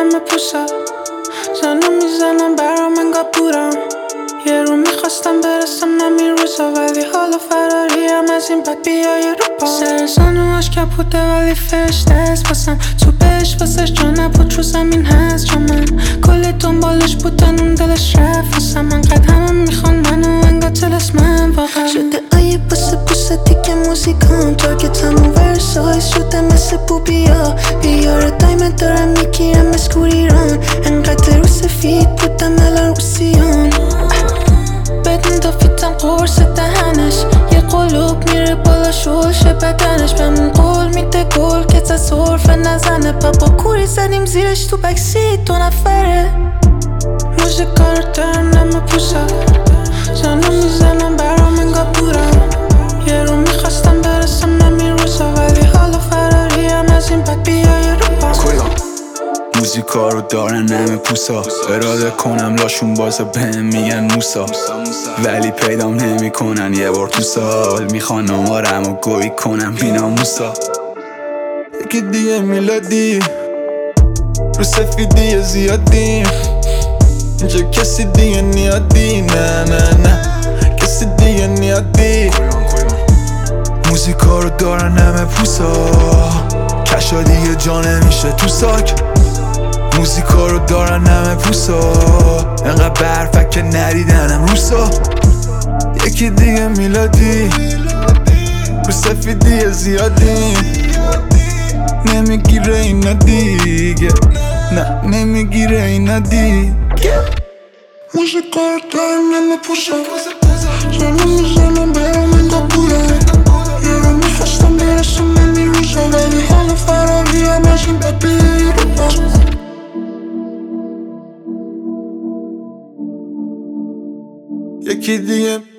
نم پوسا زنو میزنم برام انگار بورم یه رو میخواستم برسم نمی روزا ولی حالا فراریم از این بد بیای رو پا سر زانوهاش کپوته ولی فرشته است واسم تو بهش واسش جا نبود رو زمین هست جا من کلی دنبالش بودن اون دلش رفت واسم انقدر همه میخوان منو انگار تلسمم واقعا شده آیه بوسه بوسه دیگه موزیکام تارگتم و ورسایز شده مثل بوبیا بیاره دایمه دارم میگیرم مسکور ایران انقدر رو سفید بودم الان رو سیان بدون دافیتم قرص دهنش یه قلوب میره بالا شلشه بدنش بهمون قول میده گل که تا صرفه نزنه بابا کوری زدیم زیرش تو بکسیت 2 نفره موزیکا رو دارم نم پوسا زنو میزنم برام انگار بورم یه رو میخواستم برسم نمی روزا ولی حالا فراریم از این بد بیای رو پا موزیکا رو دارن نم پوسا اراده کنم لاشون بازه بهم میگن موسا ولی پیدام نمی کنن یه بار تو سال میخوان آمارم و گوی کنم بینا موسا یکی دیگه میلادی رو سفیدی زیادی اینجا کسی دیگه نیادی نه نه نه کسی دیگه نیادی موزیکا رو دارن نم پوسا کشا دیگه جا نمیشه تو ساک موزیکا رو دارن نم پوسا انقدر برفک که نریدنم روسا یکی دیگه میلادی رو سفیدی زیادی نمیگیره اینا دیگه نه نمیگیره اینا دیگه موزیکا رو دارم نم پوسا زنو میزنم برام انگار بورم یه رو میخواستم برسم نمی روزا ولی حالا فراریم از این بد بیای رو پا یکی دیگه